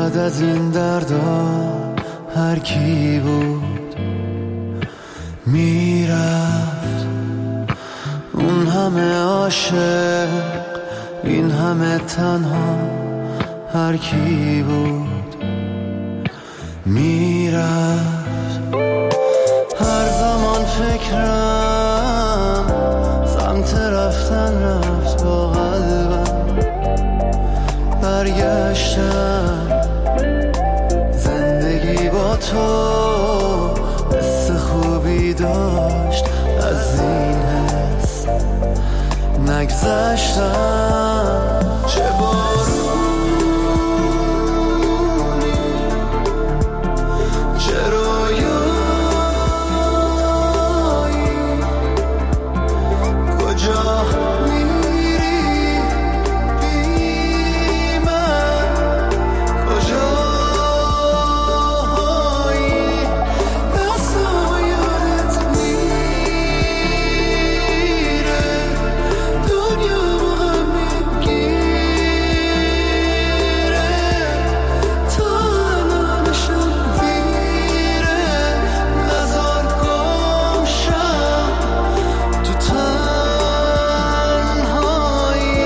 بعد از این دردا هر کی بود میرفت، اون همه عاشق این همه تنها، هر کی بود میرفت. هر زمان فکرم سمت رفتن رفت، با قلبم برگشتم. زندگی با تو حس خوبی داشت، از این حس نگذشتم. چه بارونی، چه رویایی، کجا میری بی من، کجایی، دستم یادت میره، دنیا غم میگیره، تا الانشم دیره، نزار گم شم تو تنهایی.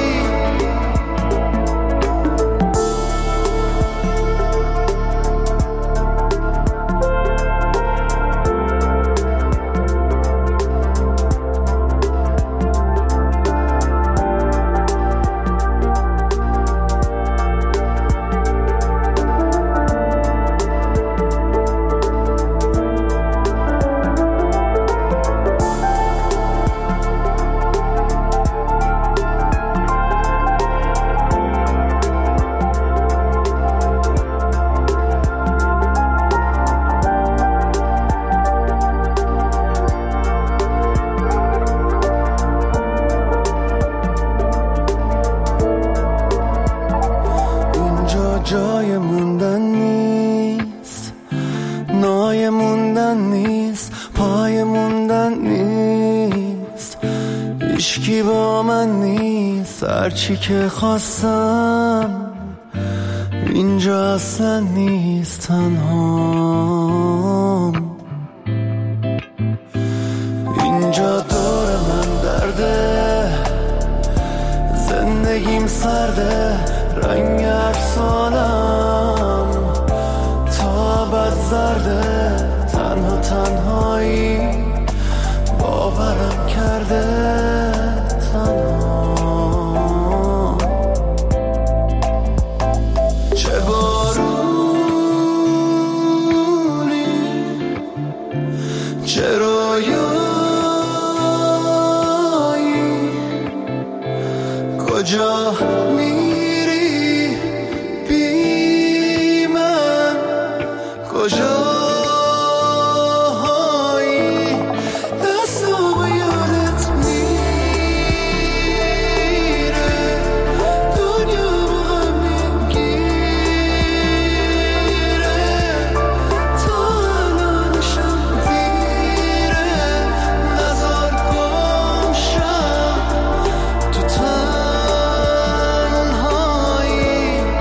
اینجا جای موندن نیست، نای موندن نیست، پای موندن نیست، هیچکی با من نیست. هرچی که خواستم اینجا اصلا نیست، تنهام. اینجا دور من درده، زندگیم سرده، رنگ افسانم تا بد زرده، تنها تنهایی باورم کرده، تنها. چه بارونی، چه رویایی، کجا میری بی من، کجایی، دستم یادت میره، دنیا غم میگیره، تا الانشم دیره، نزار گم شم تو تنهایی.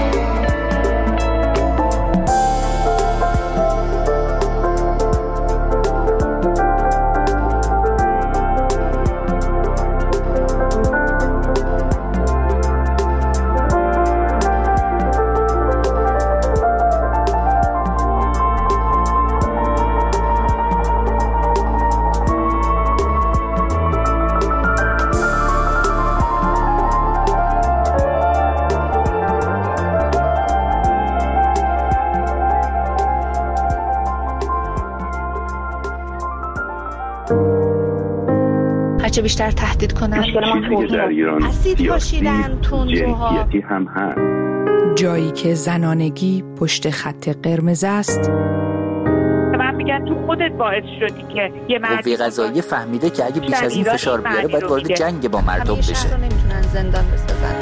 هرچه بیشتر تهدید کنن در ایران اسید پاشیدن، تندروها، جنسیتی هم هست. جایی که زنانگی پشت خط قرمز است. من میگن تو خودت باعث شدی که یه قوه قضاییه فهمیده که اگه بیش از این فشار بیاره باید وارد جنگ با مردم بشه. شهر رو نمیتونن زندان بسازن.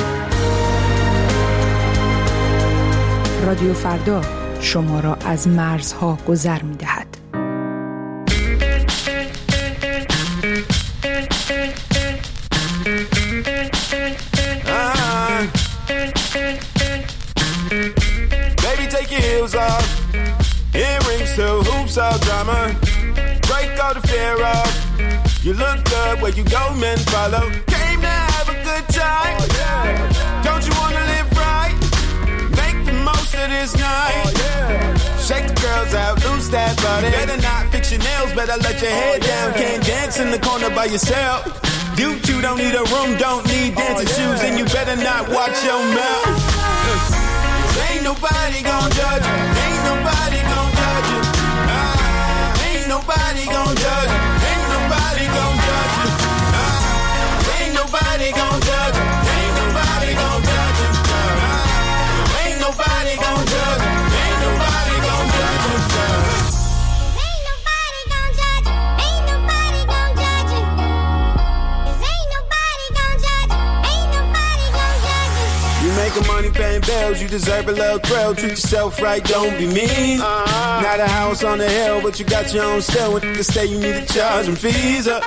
رادیو فردا شما را از مرزها گذر می‌دهد. Baby, take your heels off. Earrings to hoops, all drama. Break all the fear off. You look good where you go, men follow. Came to have a good time. Don't you wanna live right? Make the most of this night. Shake the girls out, lose that body. Better not fix your nails, better let your head down. Can't dance in the corner by yourself. You two don't need a room, don't need dancing shoes, and you better not watch your mouth. Ain't nobody gon' judge you. Ain't nobody gon' judge you. Ain't nobody gon' judge you. Ain't nobody gon' judge you. Ain't nobody gon' judge you. Ain't nobody gon' judge you. Ain't nobody gon' judge you. Ain't nobody gon' judge you. Ain't nobody gon' judge you. Ain't nobody gon' judge you. Ain't nobody gon' judge you. Ain't nobody gon' judge you. You making money paying bills, you deserve a little thrill. Treat yourself right, don't be mean. Not a house on the hill, but you got your own still. When you stay, you need to charge them fees up.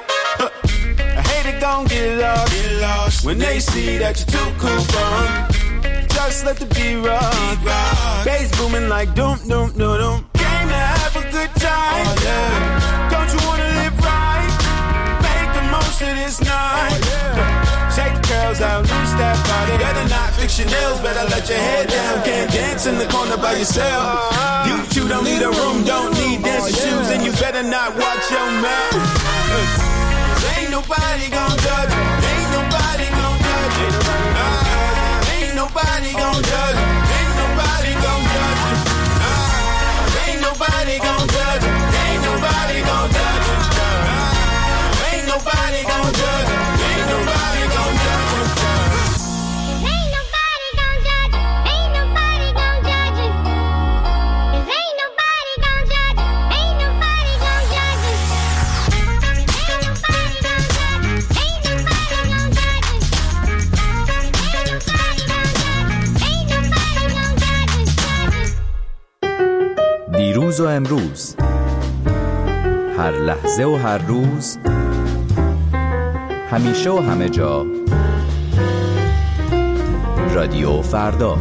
I hate it, gon' get lost. When they see that you're too cool for 'em. Just let the beat rock. Bass booming like doom, doom, doom, doom. Came to have a good time. Don't you wanna live right? Make the most of this night. Shake the girls out, lose that body. Better not fix your nails, better let your head down. Can't dance in the corner by yourself. You two don't need a room, don't need dancing shoes, and you better not watch your mouth. Ain't nobody gon' judge you. Ain't nobody gon' judge you. Ain't nobody gon' judge you. Ain't nobody gon' judge you. Ain't nobody gon' judge you. Ain't nobody gon' judge you. Ain't nobody gon' judge you. Ain't nobody gon' judge you. Ain't nobody gon' judge you. Ain't nobody gon' judge you. Ain't nobody gon' judge you. Ain't nobody gon' judge you. Ain't nobody gon' judge you. Ain't nobody gon' judge you. Ain't nobody gon' judge you. دیروز و امروز، هر لحظه و هر روز، همیشه و همه جا، رادیو فردا.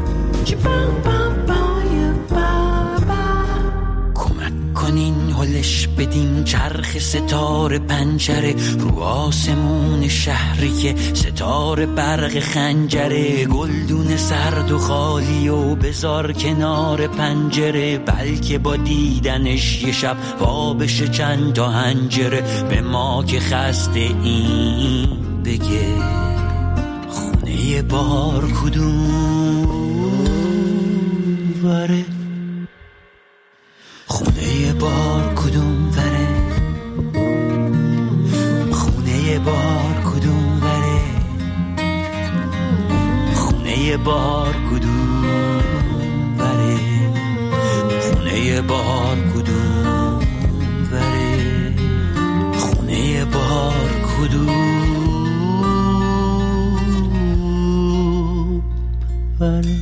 کمک کنین هلش بدیم چرخ ستاره پنجره رو آسمون شهری که ستاره برق خنجره، گلدون سرد و خالی و بذار کنار پنجره، بلکه با دیدنش یه شب وا بشه چند تا هنجره. به ما که خسته این بگه خونه بار کدوم وره، خونه بار کدوم وره، خونه بار کدوم وره، خونه بار کدوم وره، خونه بار کدوم وره، خونه بار کدوم وره.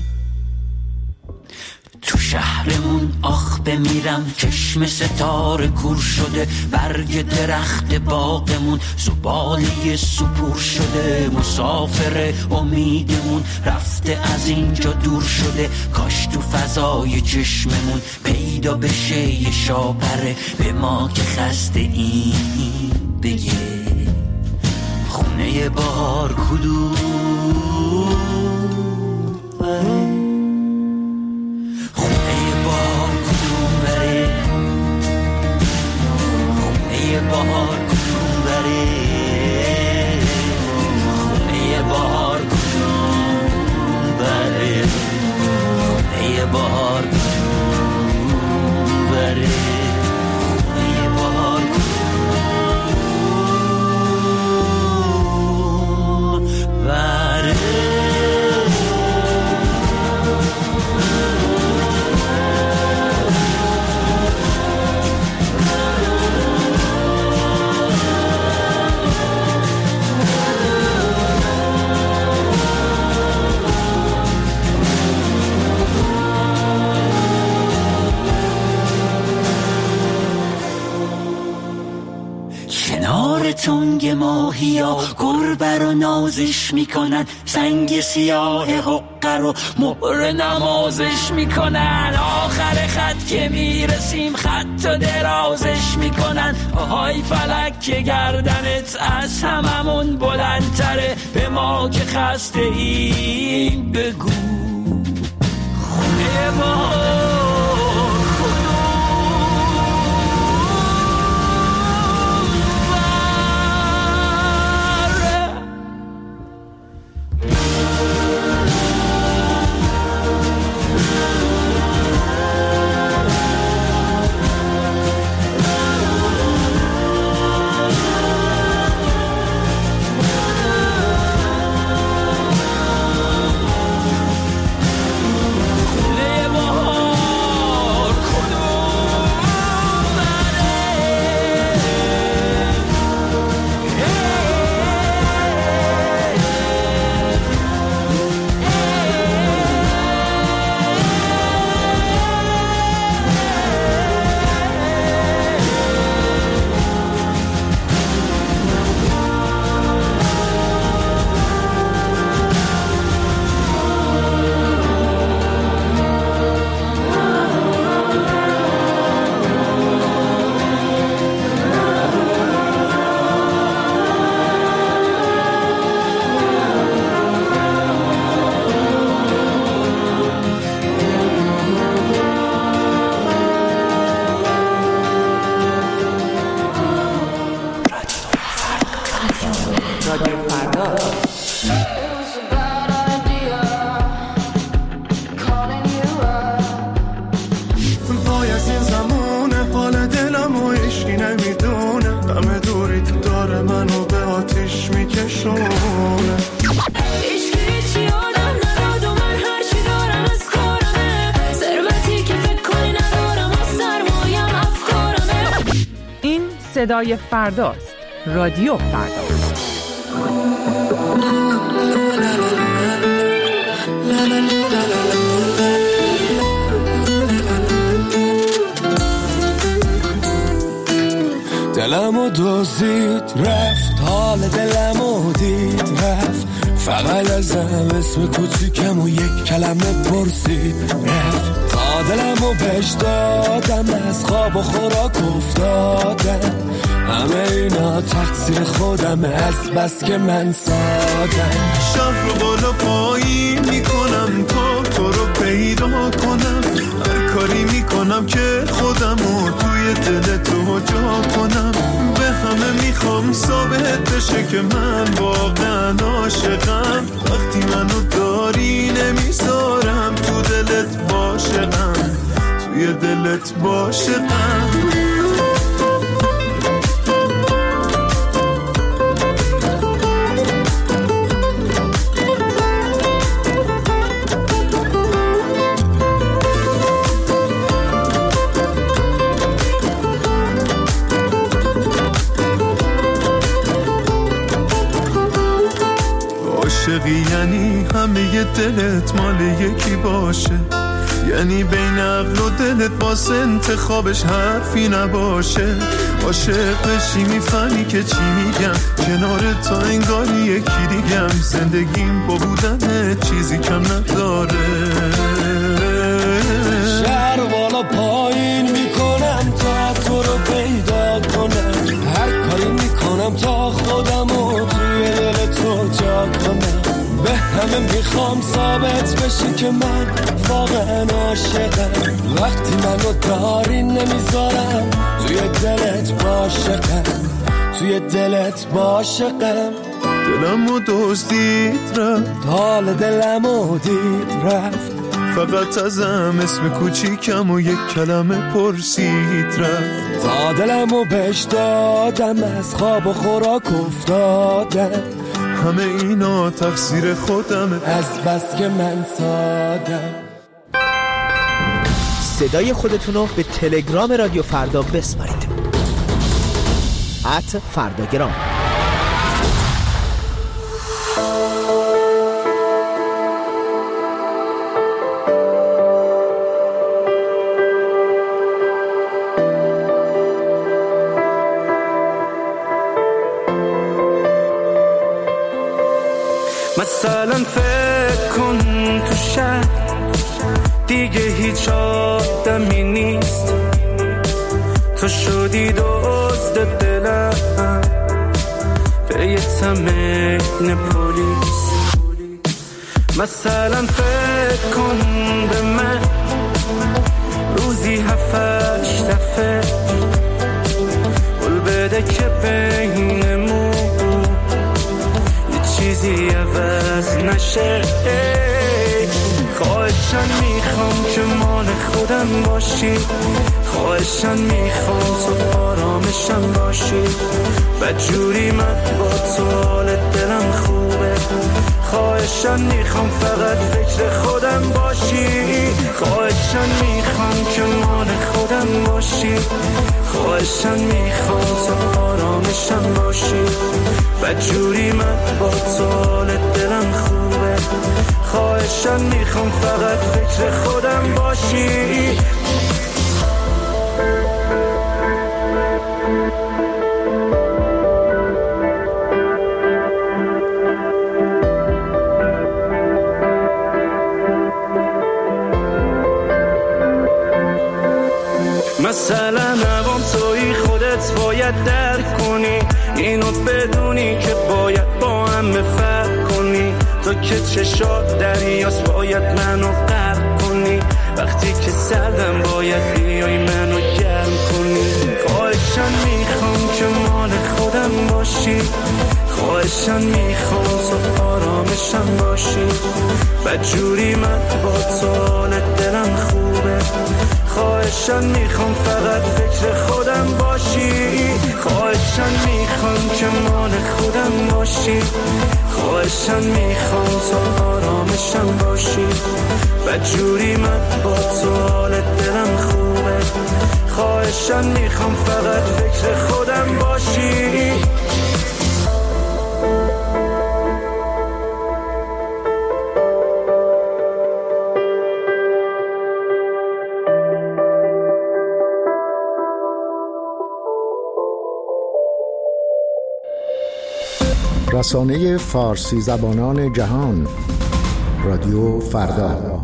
تو شهرمون آخ بمیرم، چشم ستاره کور شده، برگ درخت باغمون زباله سپور شده، مسافر امیدمون رفته از اینجا دور شده، کاش تو فضای چشممون پیدا بشه یه شاپره. به ما که خسته این بگه خونه بار کدوم وره، بهار کدوم بره، خونه بهار کدوم بره، خونه بهار کدوم بره، خونه بهار کدوم بره. تنگ ماهیا گربه رو نازش میکنن، سنگ سیاه حقه رو مهر نمازش میکنن. آخر خط که میرسیم خط و درازش میکنن. آهای فلک که گردنت از هممون بلندتره، به ما که خسته ایم بگو خونه ما صدای فرداست. رادیو فردا. دلمو دزدید رفت، حال دلمو دید رفت، فقط ازم اسم کوچیکم و یک کلمه پرسید رفت. تا دلمو بهش دادم، از خواب و خوراک افتادم، همه اینا تقصیر خودم از بس که من سادم. شهر رو بالا پایین میکنم تا تو رو پیدا کنم، هر کاری میکنم که خودمو توی دل تو جا کنم. به همه میخوام ثابت بشه که من واقعا عاشقم، وقتی منو داری نمیذارم تو دلت باشم، توی دلت باشم. عاشقی یعنی همه دلت مال یکی باشه، یعنی بین عقل و دلت واسه انتخابش حرفی نباشه. عاشق بشی میفهمی که چی میگم، کنار تو انگاری یکی دیگم، زندگیم با بودن چیزی کم نداره. شهر بالا پایین میکنم تا تو رو پیدا کنم، هر کاری میکنم تا خودمو توی دل تو جا کنم. به همه میخوام ثابت بشی که من واقعا عاشقم، وقتی منو داری نمیذارم توی دلت باشقم، توی دلت باشقم. دلمو دزدید رفت، حال دلمو دید رفت، فقط ازم اسم کوچیکم و یک کلمه پرسید رفت. تا دلمو بهش دادم، از خواب و خوراک افتادم، همه اینا تقصیر خودمه از بس که من سادم. صدای خودتونو به تلگرام رادیو فردا بسپارید. @فرداگرام. مثلا فکر کن تو شهر دیگه هیچ آدمی نیست، تو شدی دزد دلم به یه تمرین پلیس. مثلا فکر کن به من روزی 7-8 دفعه قول بده که بینمون یه چیزی عوض نشه. خواهشن میخوام که مال خودم باشی، خواهشن میخوام تو آرامشم باشی، بدجوری من با تو حال دلم خوبه. خواهشن میخوام فقط فکر خودم باشی، خواهشن میخوام که مال خودم باشی، خواهشن میخوام تو آرامشم باشی، بدجوری من با تو حال دلم خوبه. خواهشن میخوام فقط فکر خودم باشی. مثلا نوام توی خودت باید درک کنی، اینو بدونی که باید با هم فرق کنی. تو که چشات دریاست باید منو غرق کنی، وقتی که سردم باید بیای منو گرم کنی. خواهشن میخوام که مال خودم باشی، خواهشن میخوام تو آرامشم باشی، بدجوری من با تو حال دلم خوبه. خواهشن میخوام فقط فکر خودم باشی، خواهشن میخوام که مال خودم باشی، خواهشن میخوام تو آرامشم باشی، بدجوری من با تو حال دلم خوبه. خواهشن میخوام فقط فکر خودم باشی. رسانه فارسی زبانان جهان، رادیو فردا.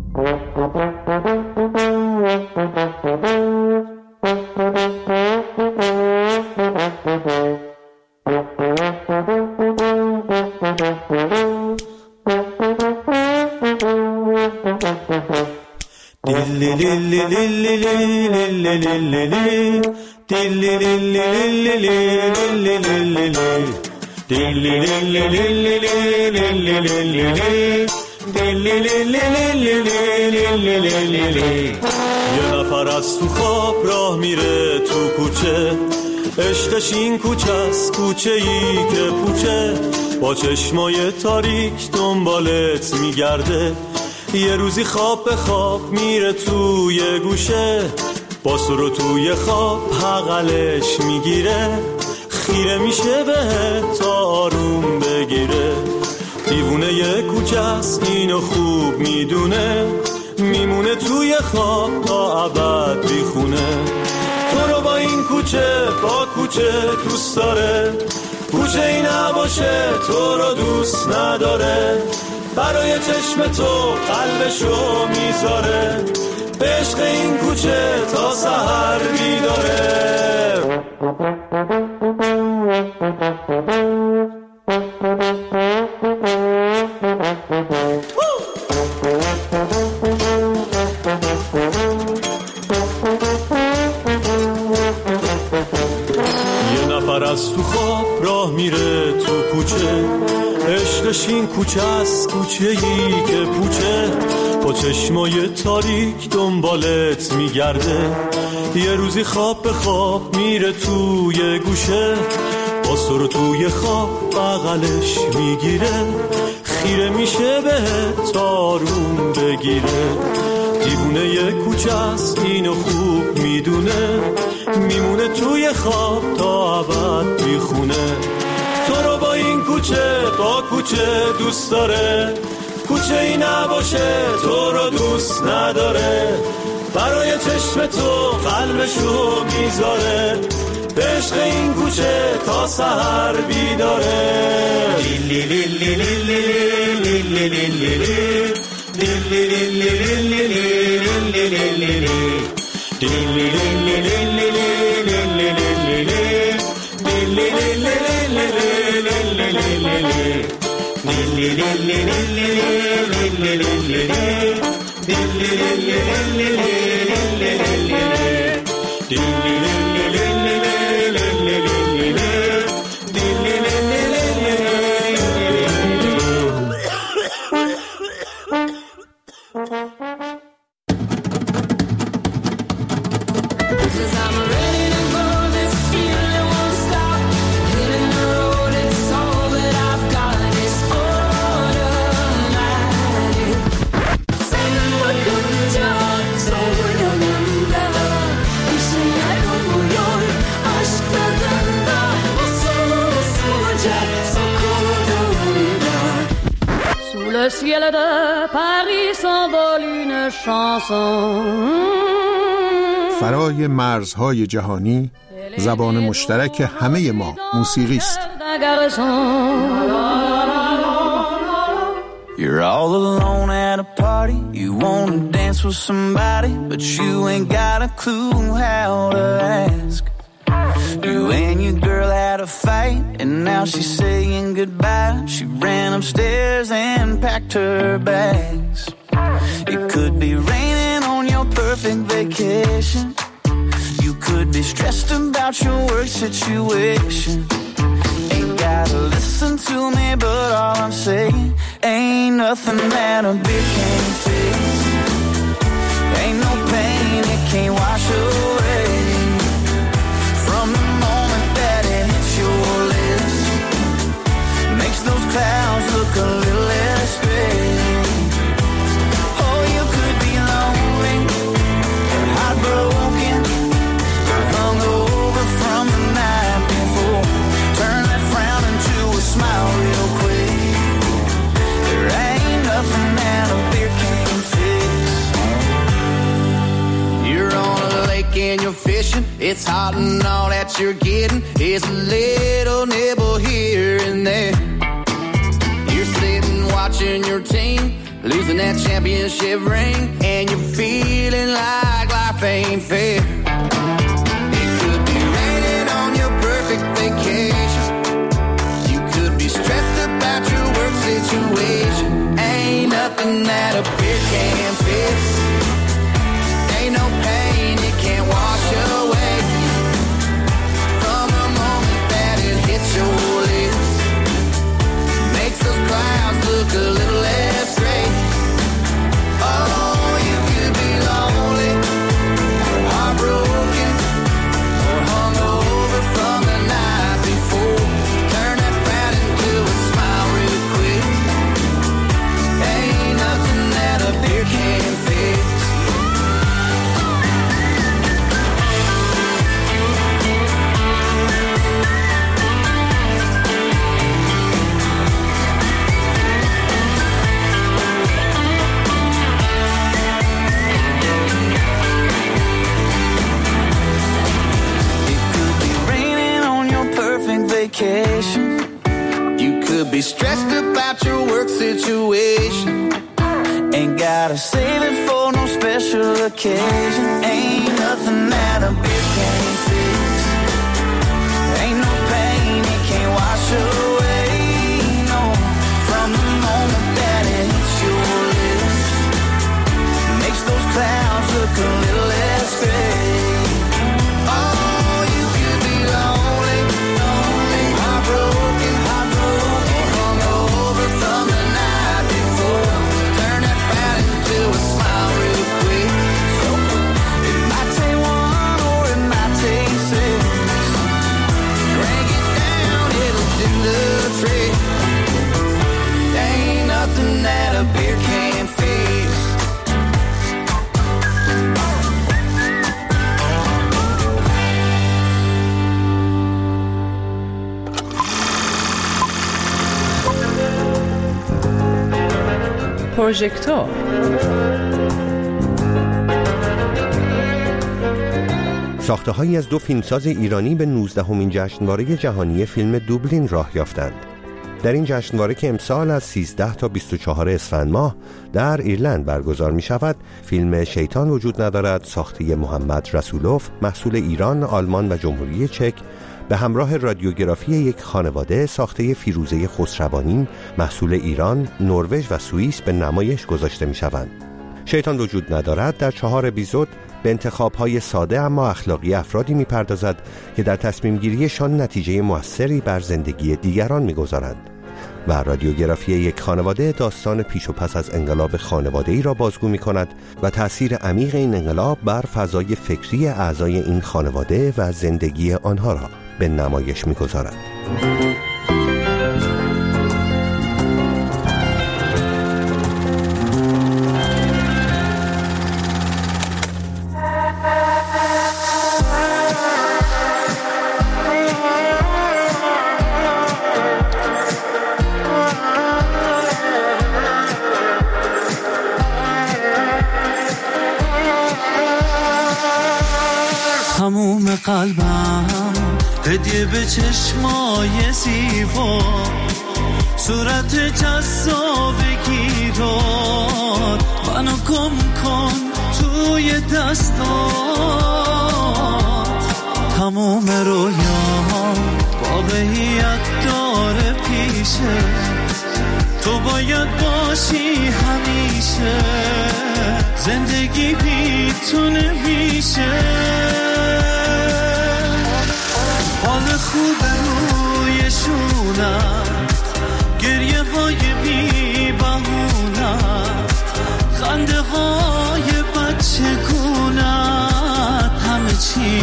یه نفر از تو خواب راه میره تو کوچه، عشقش این کوچه است، کوچه ای که پوچه، با چشمای تاریک دنبالت میگرده. یه روزی خواب به خواب میره توی گوشه، با سرو توی خواب حقلش میگیره، خیره میشه به تا آروم بگیره. دیوونه یه کوچه است اینو خوب میدونه، میمونه توی خواب تا ابد بیخونه. تو رو با این کوچه با کوچه دوست داره، کوچه ای نباشه تو رو دوست نداره. برای چشم تو قلبشو میذاره، به عشق این کوچه تا سحر بیداره. یه نفر از تو خواب راه میره تو کوچه، عشقش این کوچه است، کوچه ای که پوچه، با چشمای تاریک دنبالت میگرده. یه روزی خواب به خواب میره توی گوشه، با سرو توی خواب بغلش میگیره، خیره میشه به تا آروم بگیره. دیوونه یه کوچه است اینو خوب میدونه، میمونه توی خواب تا ابد بیخونه. تو رو با این کوچه با کوچه دوست داره، کوچه ای نباشه تو رو دوست نداره. برای چشم تو قلبشو میذاره، عشق این کوچه تا سحر بیداره. لیلی لیلی لیلی لیلی لیلی لیلی Le ciel de Paris s'envole une chanson. فرای مرزهای جهانی زبان مشترک همه ما موسیقی است. You're all alone at a party, you wanna dance with somebody, but you ain't got a clue how to ask. You and your girl had a fight, and now she's saying goodbye. She ran upstairs and packed her bags. It could be raining on your perfect vacation. You could be stressed about your work situation. Ain't gotta listen to me, but all I'm saying ain't nothing that a beer can't fix. Ain't no pain it can't wash away. From the moment that it hits your lips, makes those clouds look a little less gray. Oh, you could be lonely, or heartbroken, or hungover from the night before. Turn that frown into a smile real quick. There ain't nothing that a beer can't fix. You're on a lake and you're fishing. It's hot and all that you're getting is a little nibble here and there. You're sitting watching your team losing that championship ring, and you're feeling like life ain't fair. It could be raining on your perfect vacation. You could be stressed about your work situation. Ain't nothing that a beer can't fix. Ain't no pain it can't wash away. From the moment that it hits your lips, makes those clouds look a little less gray. Oh, you could be lonely, or heartbroken, or hungover from the night before. Turn that frown into a smile real quick. Ain't nothing that a beer can't fix. Vacation. You could be stressed about your work situation. Ain't gotta save it for no special occasion. Ain't nothing that a beer can't fix. Ain't no pain it can't wash away. No, from the moment that it hits your lips, makes those clouds look a little less gray. Oh, you could be lonely, broken, or hungover from the night before. Turn that frown into a smile real quick. It might take one or it might take six. Drink it down, it'll do the trick. Ain't nothing that a beer can't fix. پروژکتور ساخته‌هایی از 2 فیلمساز ایرانی به 19مین جشنواره جهانی فیلم دوبلین راه یافتند. در این جشنواره که امسال از 13 تا 24 اسفند ماه در ایرلند برگزار می شود، فیلم شیطان وجود ندارد ساخته محمد رسولوف محصول ایران، آلمان و جمهوری چک به همراه رادیوگرافی یک خانواده ساخته فیروزه خسروانی محصول ایران، نروژ و سوئیس به نمایش گذاشته می شوند. شیطان وجود ندارد در 4 اپیزود به انتخاب‌های ساده اما اخلاقی افرادی می‌پردازد که در تصمیم گیریشان نتیجه مؤثری بر زندگی دیگران می‌گذارند و رادیوگرافی یک خانواده داستان پیش و پس از انقلاب خانواده‌ای را بازگو می‌کند و تأثیر عمیق این انقلاب بر فضای فکری اعضای این خانواده و زندگی آنها را به نمایش می‌گذارد. تموم قلبم هدیه به چشمای زیبا، صورت جذابگی رو منو گم کن توی دستات. تموم رویام واقعیت داره پیشه، تو باید باشی همیشه، زندگی بیتونه میشه. حال خوب روی شونت، گریه های بی بهونت، خنده های بچه گونت، همه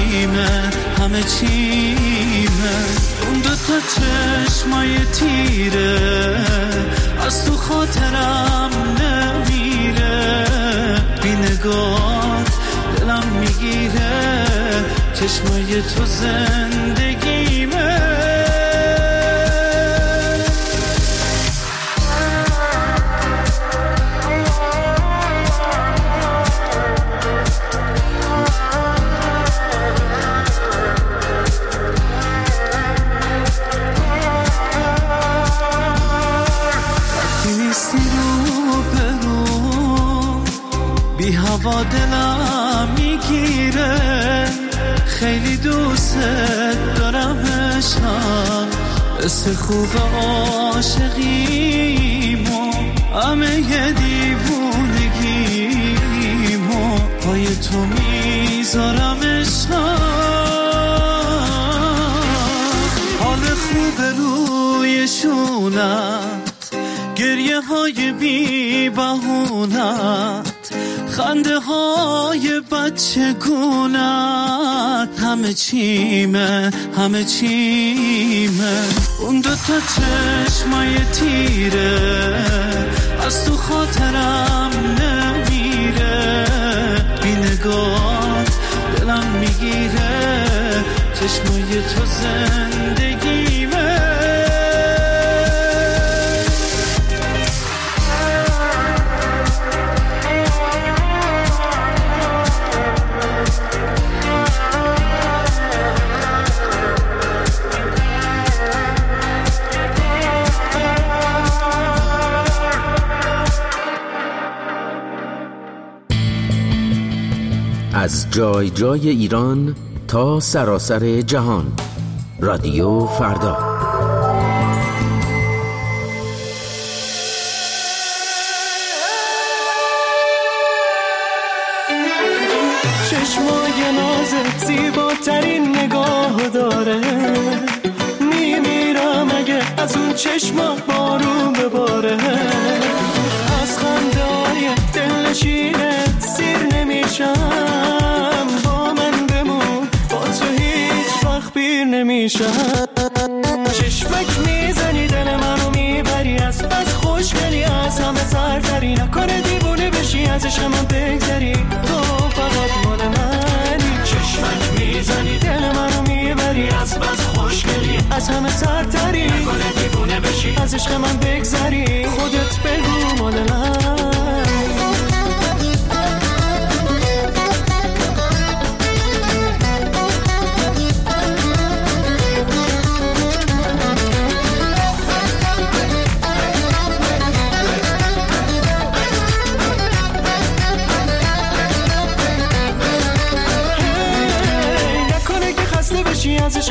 چیمه اون 2 تا چشمای تیره از تو خاطرم نمیره، بی نگات دلم میگیره، چشمای تو زندگیمه. بی هوا دلم میگیره، خیلی دوست دارم عشقم، حس خوب عاشقیمو، همه ی دیوونگیمو پای تو میذارم عشقم. حال خوب روی شونت، گریه های بی بهونت، خنده های بچه گونت، همه چیمه اون 2 تا چشمای تیره از تو خاطرم نمیره، بی نگات دلم میگیره، چشمای تو زندگیمه. از جای جای ایران تا سراسر جهان، رادیو فردا. چشمای نازت زیباترین نگاه داره، میمیرم اگه از اون چشما بارون بباره، از خنده‌های دلنشینت سیر نمیشم، با من بمون با تو هیچ وقت پیر نمیشم. چشمک میزنی دل منو میبری، از بس خوشگلی، از همه سرتری، نکنه دیوونه بشی ازش هم بگذری، تو فقط مال منی. چشمک میزنی دل منو میبری، از بس خوشگلی، از همه سرتری، نکنه دیوونه بشی ازش هم بگذری، خودت بگو مال من.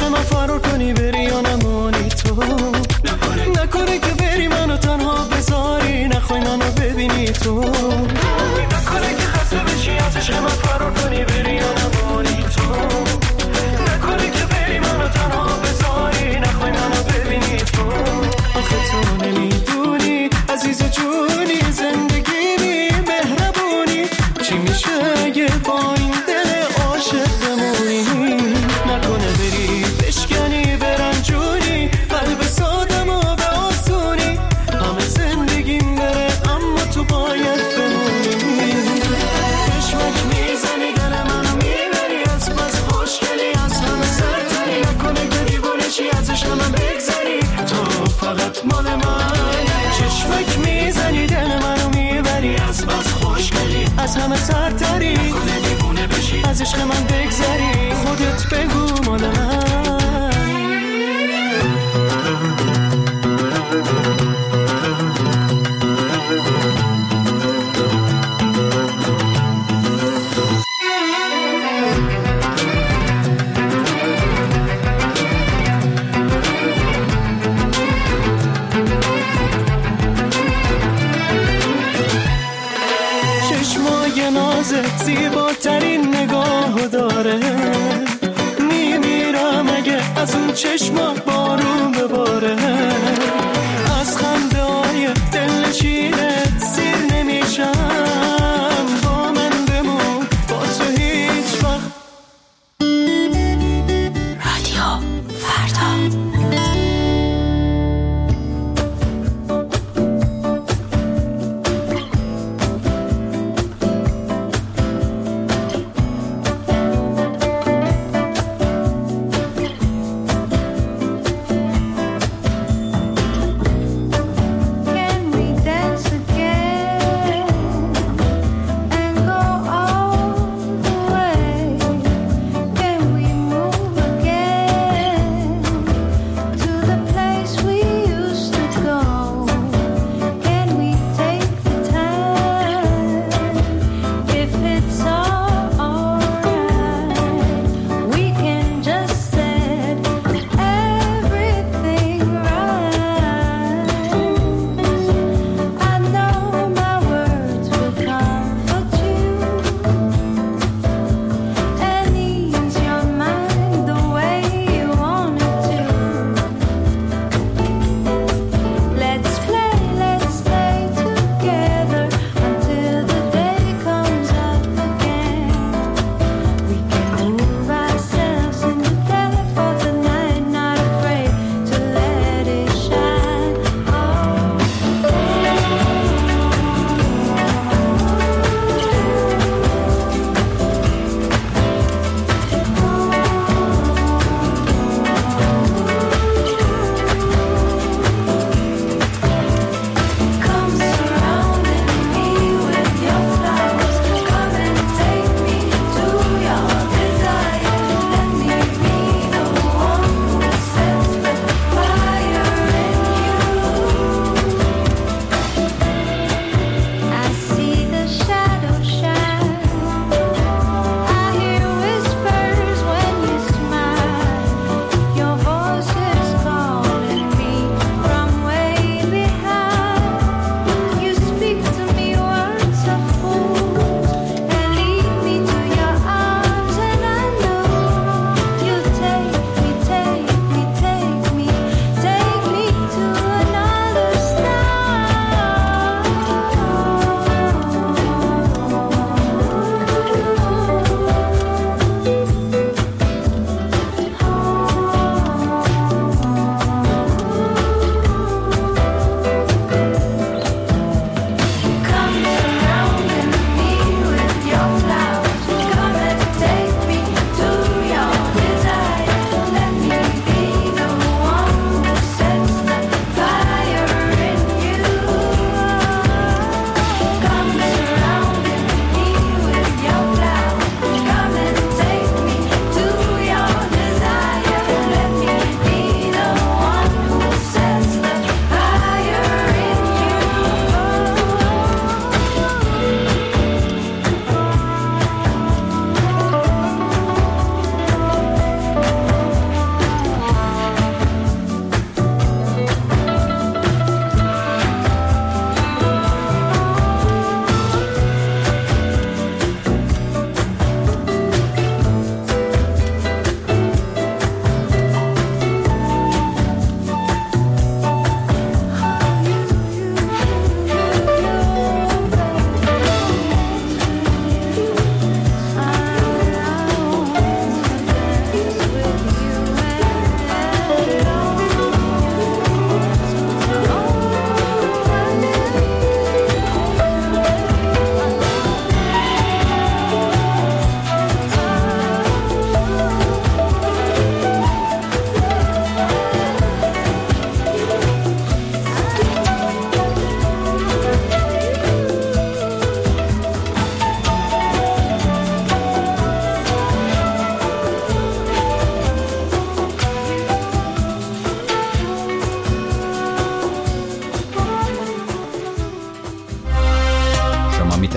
عشق من فرار کنی بری یا نمانی تو، نکنه که بری منو تنها بذاری، نخوای منو ببینی تو، نکنه که خسته بشی از عشق من فرار کنی بری یا نمانی تو، نکنه که بری منو تنها بذاری، نخوای منو ببینی تو. آخه تو نمیدونی عزیز جونی زندگی بی مهربونی چی میشه اگه با این دل عاشق بمونی، نکنه بری بشکنی برنجونی قلب سادم و به آسونی، همه زندگیم بره اما تو باید بمونی. بشمک میزنی دل منو میبری از بس خوشگلی از همه سرتری، نکنه که دیوونشی از عشق من بگذری، تو فقط مال منی. چشمک میزنی دل منو میبری از بس خوشگلی از همه سرتری، نکنه دیوونه بشی از عشق من بگذری، خودت بگو مال من. چشمای نازت زیباترین نگاه داره، میمیرم اگه از اون چشما بارون بباره، از خنده های دلنشینت سیر نمیشم، با من بمون با تو هیچ وقت. رادیو فردا.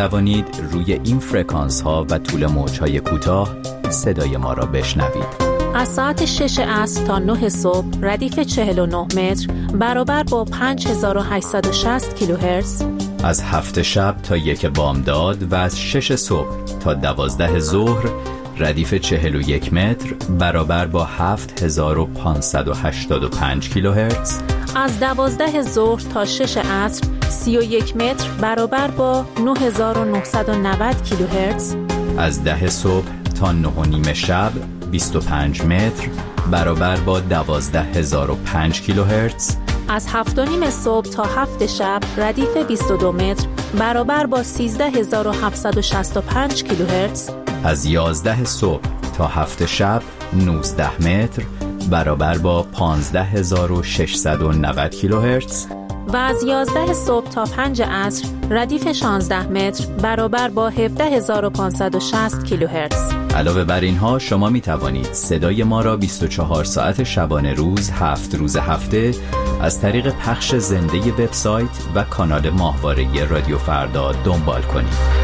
توانید روی این فرکانس ها و طول موج های کوتاه صدای ما را بشنوید. از ساعت 6 عصر تا 9 صبح ردیف 49 متر برابر با 5860 کیلوهرتز. از 7 شب تا 1 بامداد و از 6 صبح تا 12 ظهر ردیف 41 متر برابر با 7585 کیلوهرتز. از 12 ظهر تا 6 عصر 31 متر برابر با 9990 کیلوهرتز. از 10 صبح تا 9:30 شب 25 متر برابر با 12005 کیلوهرتز. از 7:30 صبح تا 7 شب ردیف 22 متر برابر با 13765 کیلوهرتز. از 11 صبح تا 7 شب 19 متر برابر با 15690 کیلوهرتز. و از 11 صبح تا 5 عصر ردیف 16 متر برابر با 17560 کیلوهرتز. علاوه بر اینها شما می توانید صدای ما را 24 ساعت شبانه روز 7 روز هفته از طریق پخش زنده وبسایت و کانال ماهواره رادیو فردا دنبال کنید.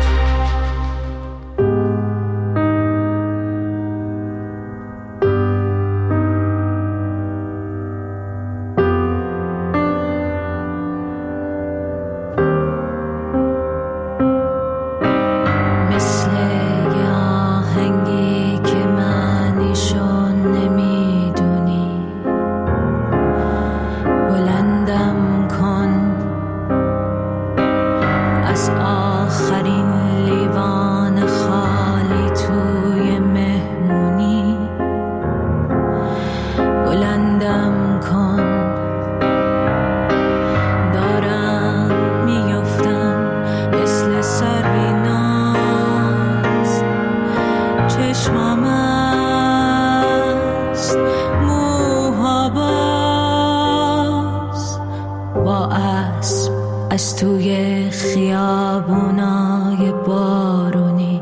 از توی خیابونای بارونی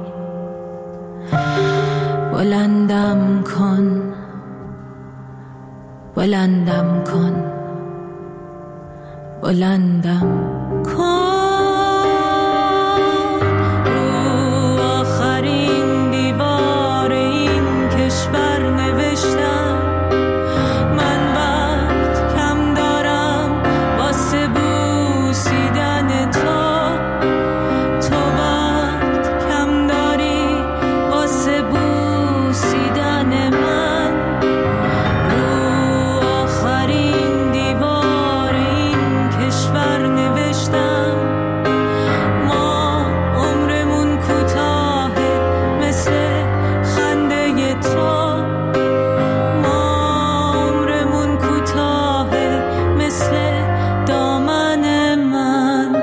بلندم کن، بلندم کن، بلندم کن. رو آخرین دیوار این کشور نوشتم من وقت کم دارم واسه بوسیدن تو، تو وقت کم داری واسه بوسیدن من. رو آخرین دیوار این کشور نوشتم ما عمرمون کوتاهه مثل خنده تو، ما عمرمون کوتاهه مثل دامن من.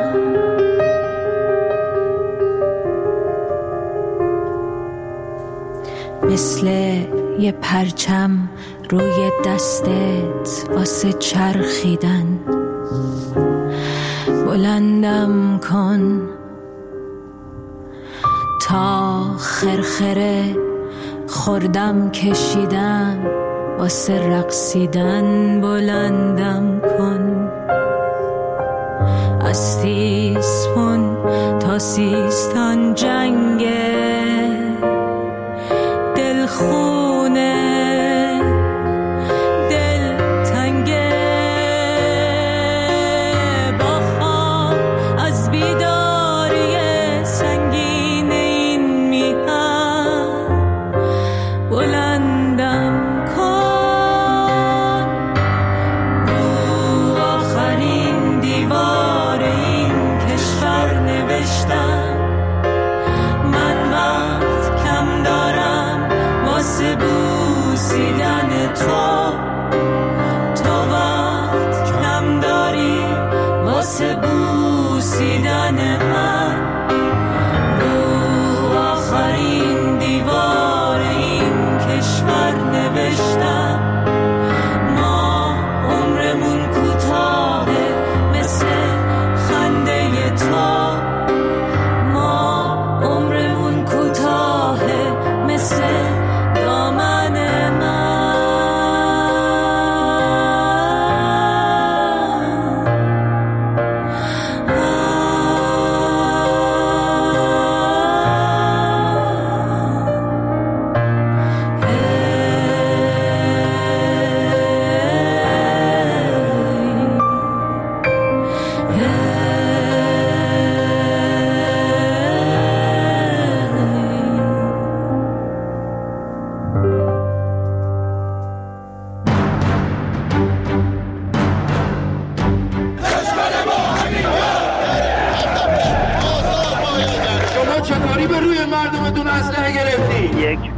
مثل یه پرچم روی دستت واسه چرخیدن بلندم کن تا خرخره خوردم کشیدم واسه رقصیدن بلندم کن. از تیسفون تا سیستان جنگه دلخونه دل تنگه با خواب از بیداری سنگین این میهن بلندم کن. رو آخرین دیوار این کشور نوشتم من وقت کم دارم واسه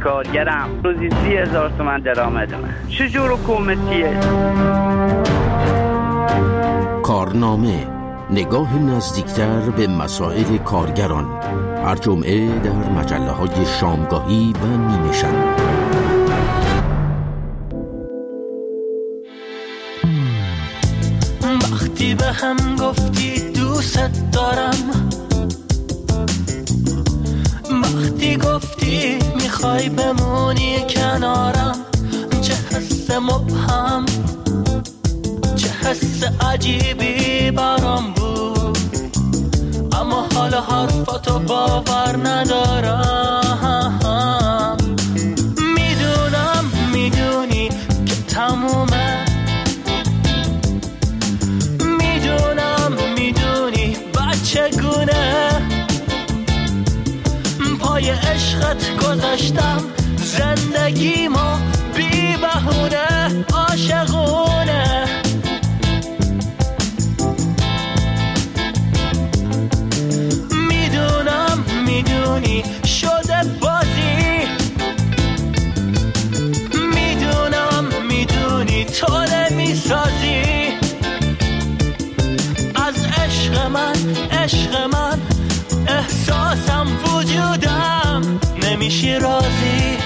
کارگرم، روزی 30,000 تومان درآمدمه. چجور حکومتیه؟ کارنامه، نگاه نزدیکتر به مسائل کارگران، هر جمعه در مجله‌های شامگاهی و نیمه شب. وقتی به هم گفتی دوست دارم، وقتی گفتی میخوای بمونی کنارم، چه حس مبهم، چه حس عجیبی برام بود، اما حالا حرفاتو باور ندارم. میدونم میدونی که تمومه، میدونم میدونی بچگونه پای عشقت گذاشتم زندگی ما بی بهونه عاشقونه. میدونم میدونی شده بازی، میدونم میدونی تو نمیسازی از عشق من، عشق من احساسم وجودم نمیشی راضی.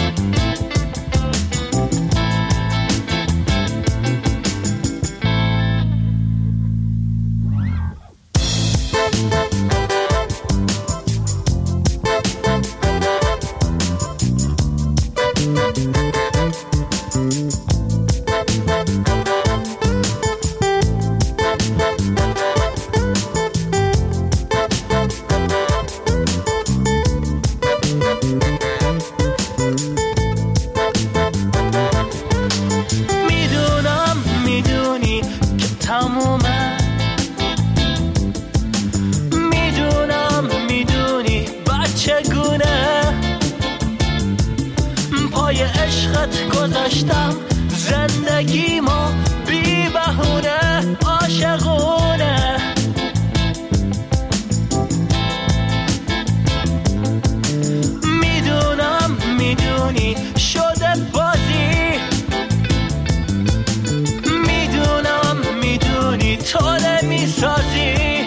زندگی ما بی بهونه عاشقونه. میدونم میدونی شده بازی، میدونم میدونی تو نمیسازی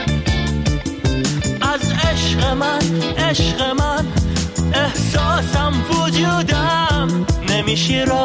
از عشق من، عشق من احساسم وجودم نمیشی را